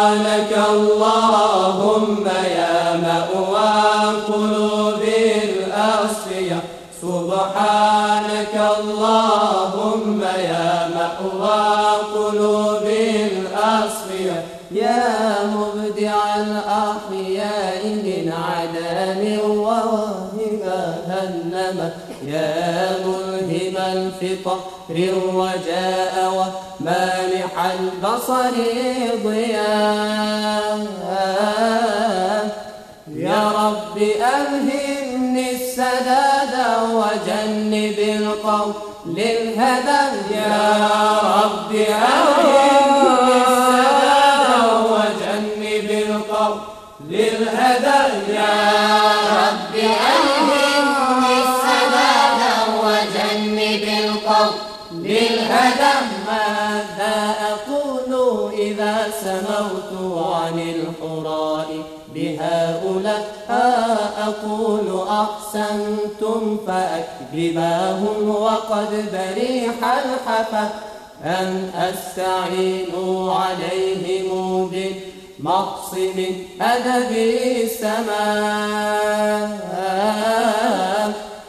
سبحانك اللهم يا مأوى قلوب الأصفياء سبحانك اللهم يا مأوى قلوب الأصفياء يا مبدع الأحياء من عدم ووهبها النمى يا ملهم الفطر الرجاء ومانح البصر ضياء يا رب ألهمني السداد وجنب القول للهدى يا رب ألهمني السداد وجنب القول للهدى يا رب ألهمني السداد وجنب القول للهدى ماذا أقول إذا سموت عن الحراء بهؤلاء أقول أحسنتم فأكذباهم وقد بريح الحفا أن أستعينوا عليهم بالمقص من أدب السماء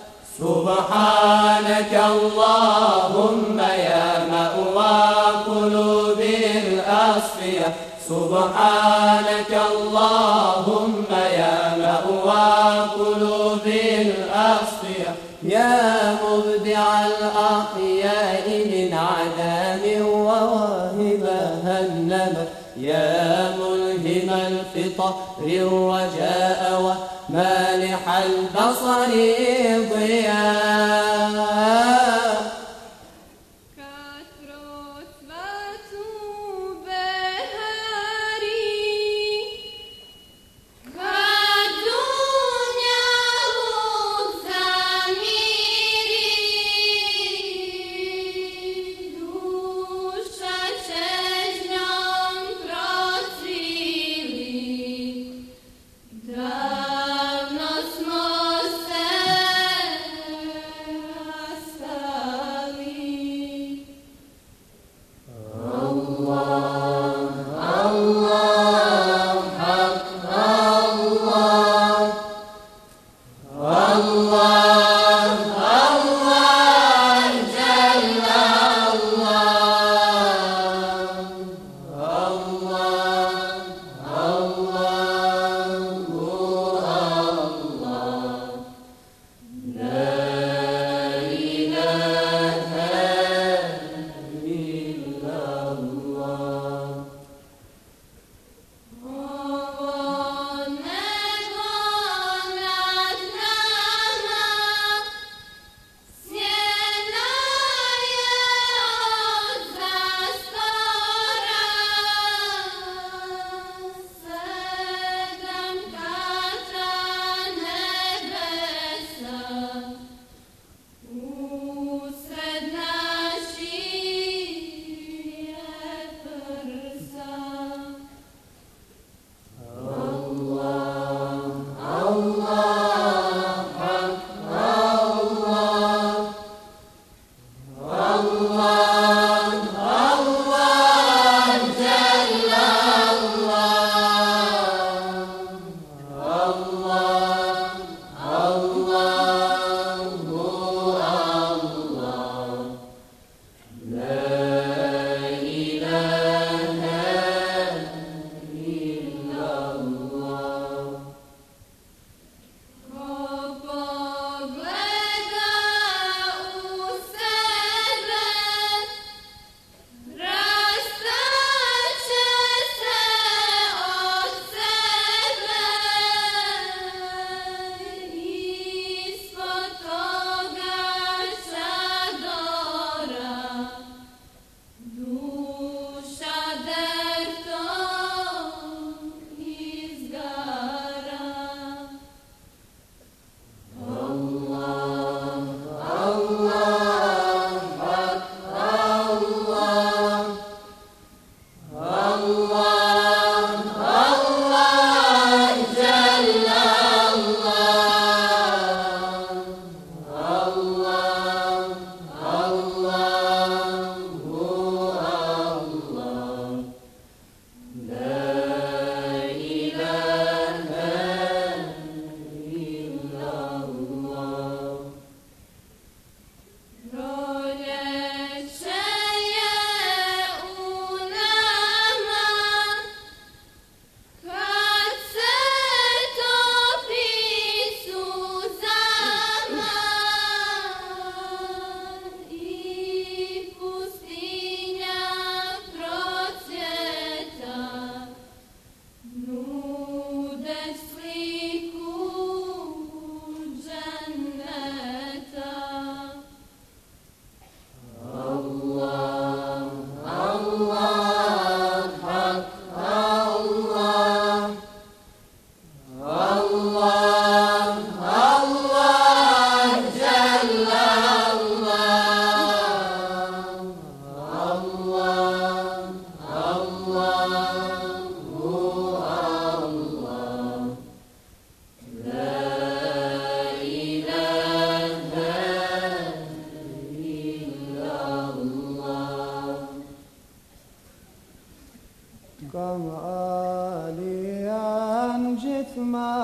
سبحانك اللهم يا مأوى قلوب الأصفياء سبحانك اللهم يا مأوى قلوب الأصفياء يا مبدع الأحياء من عدم وواهبها النمى يا ملهم الفطر الرجاء ومانح البصر ضياء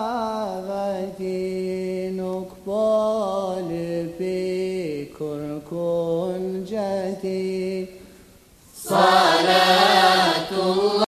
نقبل بكركن جدي صلاة الله